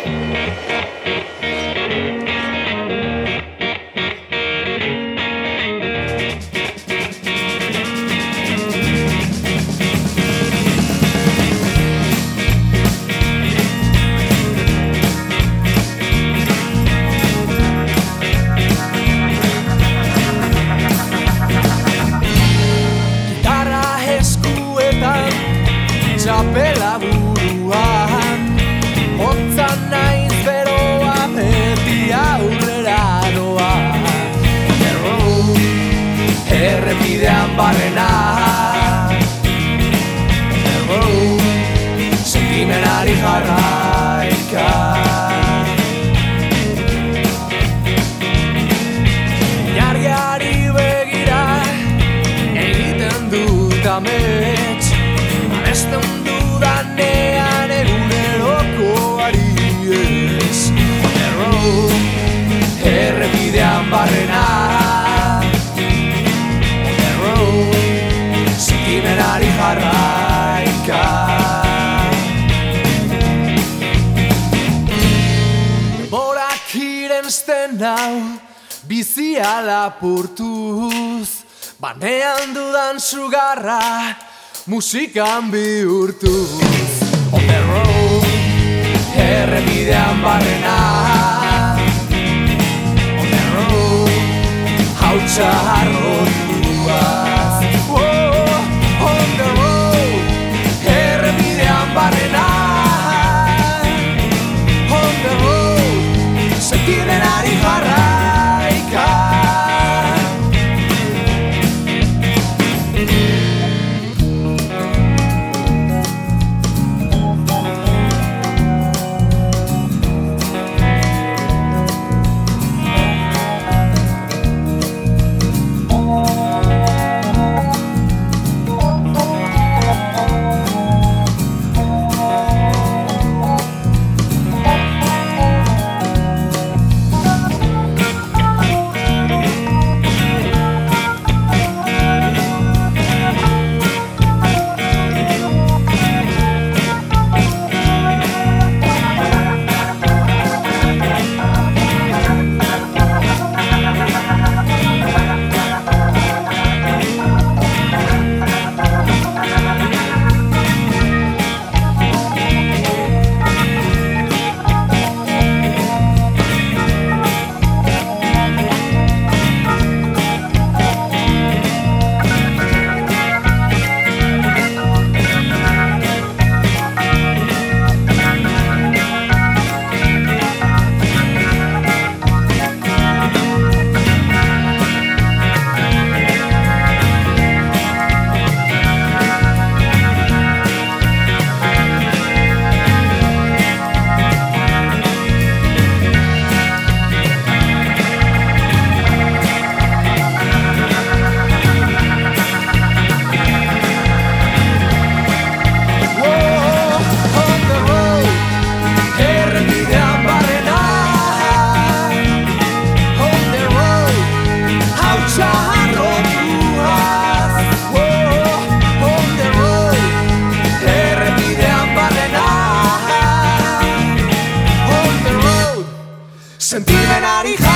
Txapela buruan, hotzan naiz beroa beti aurrera doa. Errepidean barrena, sentimenari jarraika. Inargiari begira egiten dut amets, abesten dudanean egunerokoari ez. On the road, errepidean barrena, on the road, sentimenari jarraika. Denborak irensten nau, bizia lapurtuz, banean dudan sugarra musikan bihurtuz. On the road, errepidean barrena, on the road, hautsa harrotuaz. On the road, errepidean barrena, on the road, sentimenari jarraika. Sentimenari